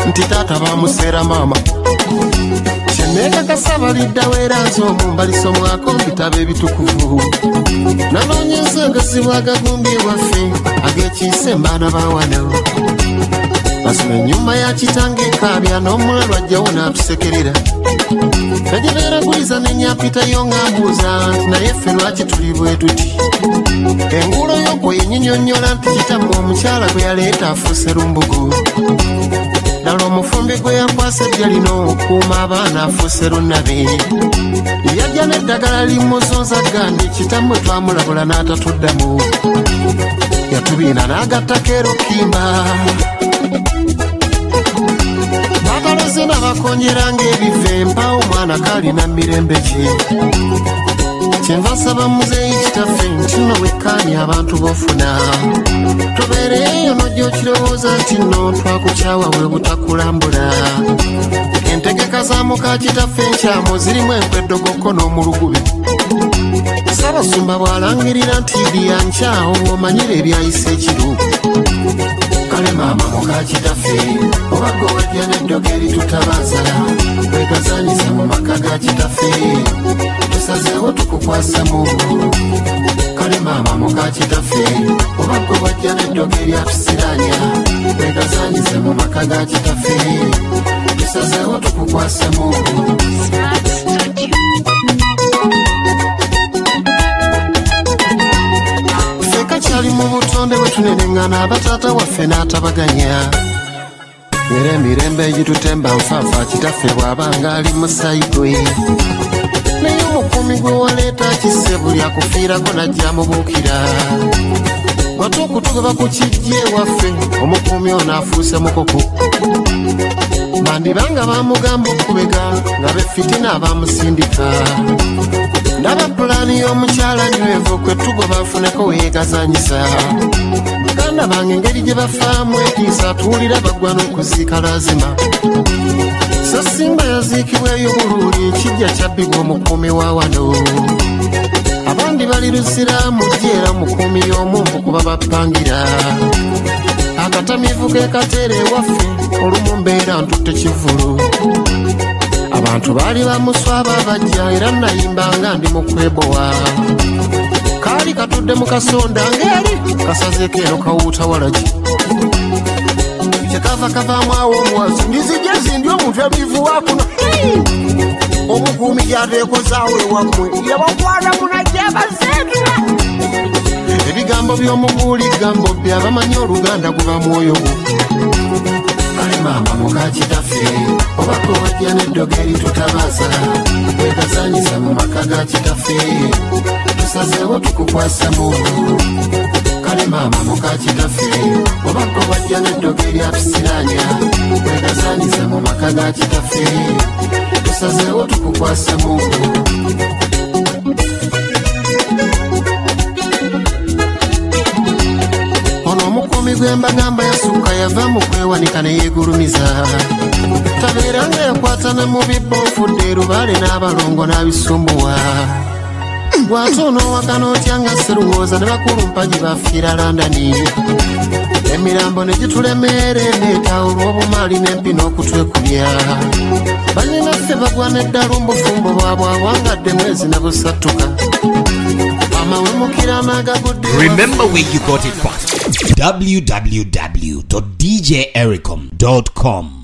nti taata bamuseera maama kyeneka kasaba liddaweeranze omumbaliso mwako bitabo ebitukuvu nanoonyeza agasibwa agagumbye waffe ag'ekiise mbaana bawano basoma ennyuma ya kitange ekaabya n'omulalu ajjawo n'atusekerera nagibeeraguliza n'enyampitayo ng'ambuuza nti naye ffe lwaki tuli bwe tuti enguulo y'okwo yenyinyonnyola nti kitammwe omukyala gwe yaleeta afuuse lumbugu ddala omufumbi gwe yakwasa ejjalina okuuma abaana afuuse lunnabe yajja n'eddagala limuzonza gandi kitammwe twamulabula n'atatuddamu yatubiina n'agattako erukimba bakaloze n'abakonyera ng'ebive mpawo omwana kaalina mirembe gye kyenva nsaba muzeeyi kitaffe nti nno wekkaanya abantu b'ofuna tobeereyo n'ojja nti nno twakukyawa bwe butakulambula entegeka za muka kitaffe enkyamu zirimu enkwedogoko n'omulugubi Ssaabasumba bw'alangirira nti bya nkyawo bw'omanyira ebyayise ekiru kale maama muka kitaffe obagga owajja n'eddogo eritutabaza wegazaanyiza mu maka ga kitaffe tusazeewo tukukwasamu kale maama muka kitaffe obagga owajja n'eddogo eryatusiranya wegazaanyiza mu maka ga kitaffe tusazeewo tukukwasamu kyali mu butonde bwe tunenengana abataata waffe n'atabaganya era emirembe egitutemba nfaafa kitaffe bw'abanga ali musaigwe naye omukuumi gwe waleeta kisse buli akufiirako najja mubuukira wate okutugoba ku kijje waffe omukuumi ono afuuse mukoko bandibanga bamugamba okubega nga befitina abamusindika ndaba pulaani y'omukyala nywevu kwe tugoba afuneko weyegazaanyisa baganda bange engeri gye bafaamu etiisa tuwulira baggwa n'okuziika lazima so simba yaziikibweyo buluuli kijja kyabbibwa omukuumi wa wano abandi bali lusiraamu jeera mukuumi y'omumpu kuba bapangira akatamivu ke kateera ewaffe olumu mbeera ntutte kivulu abantu baali bamuswaba bajja era nayimbanga ndi mu kwebowa kaali katudde mu kasonda ng'eri kasazeeko eno kawuuta walagi kyekava kavaamu awo omuwazi ndizijja zindi omuntu emivu wakuno omukuumi gyateekozaawo ewammwe yabakwana munajja abazeetula ebigambo by'omubuuli gambo bya bamanyi oluganda guba mwoyo gwo kale maama muka kitaffe obako wajja n'eddogo eritutabaza wegazaanyiza mu maka ga kitaffe tusazeewo tukukwasamu kale maama muka kitaffe obako wajja n'eddogo eryatusiranya wegazaanyiza mu maka ga kitaffe tusazeewo tukukwasamu omukuumi gw'embagamba yasukka yava mu kwewanika ne yeegulumiza tabeera nga yakwatana mu bibbo nfudde erubaale n'abalongo n'abisumbuwa bw'ate onoowaka n'otya nga sserowooza ne bakulu mpagi bafiira Landani emirambo ne gitulemeera eneeta olw'obumaali n'empi n'okutwekulya bannyinaffe bagwa n'eddala mbufumbo bwabwe abwangadde mwezi ne busattuka Remember where you got it from. www.djericom.com